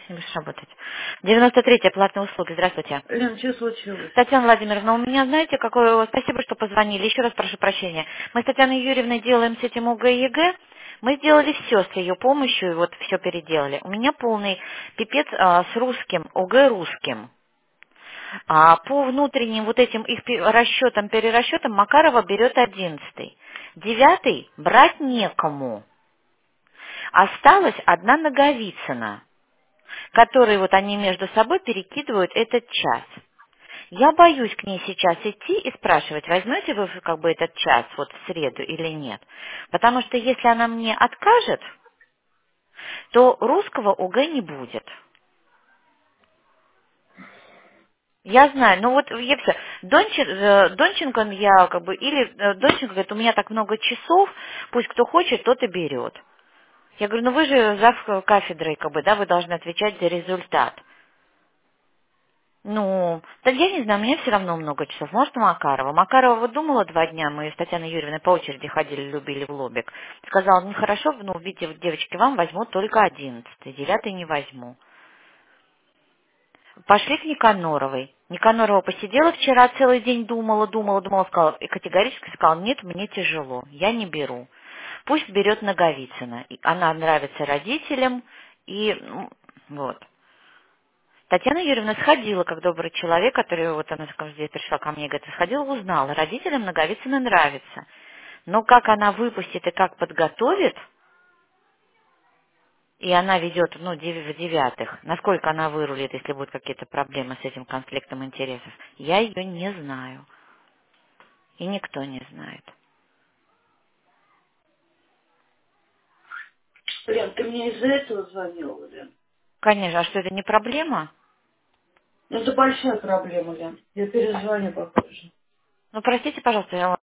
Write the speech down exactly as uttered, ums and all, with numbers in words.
Не будешь работать. девяносто третья платные услуги. Здравствуйте. Лен, что случилось? Татьяна Владимировна, у меня, знаете, какое... Спасибо, что позвонили. Еще раз прошу прощения. Мы с Татьяной Юрьевной делаем с этим ОГЭ и ЕГЭ. Мы сделали все с ее помощью, и вот все переделали. У меня полный пипец а, с русским, ОГЭ русским. А по внутренним вот этим их пе- расчетам, перерасчетам Макарова берет одиннадцатый. Девятый брать некому. Осталась одна Наговицына, которые вот они между собой перекидывают этот час. Я боюсь к ней сейчас идти и спрашивать, возьмете вы как бы этот час вот в среду или нет. Потому что если она мне откажет, то русского ОГЭ не будет. Я знаю, ну вот я все. Дончен, э, Донченко я как бы, или э, Донченко говорит, у меня так много часов, пусть кто хочет, тот и берет. Я говорю, ну вы же зав кафедрой, как бы, да, вы должны отвечать за результат. Ну, да я не знаю, мне все равно много часов. Может, у Макарова. Макарова вот думала два дня, мы с Татьяной Юрьевной по очереди ходили, любили в лобик. Сказала, ну хорошо, ну, видите, вот, девочки, вам возьму только одиннадцатый, девятый не возьму. Пошли к Никаноровой. Никанорова посидела вчера, целый день думала, думала, думала, сказала, и категорически сказала, нет, мне тяжело, я не беру. Пусть берет Наговицына. И она нравится родителям, и ну, вот. Татьяна Юрьевна сходила, как добрый человек, который, вот она скажем, здесь пришла ко мне, говорит, сходила, узнала, родителям Наговицына нравится. Но как она выпустит и как подготовит, и она ведет, ну, дев- в девятых, насколько она вырулит, если будут какие-то проблемы с этим конфликтом интересов, я ее не знаю. И никто не знает. Лен, ты мне из-за этого звонила, Лен? Конечно, а что, это не проблема? Ну, это большая проблема, Лен. Я перезвоню попозже. Ну, простите, пожалуйста, я